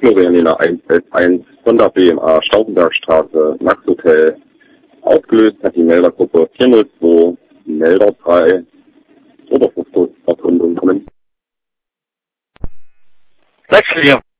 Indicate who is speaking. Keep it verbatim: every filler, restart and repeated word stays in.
Speaker 1: Florianina eins S eins von der B M A Stauffenbergstraße, Max Hotel. Ausgelöst hat die Meldergruppe vier null zwei, Melder drei, oder Fotos auf Rundum kommen.
Speaker 2: sechs vier.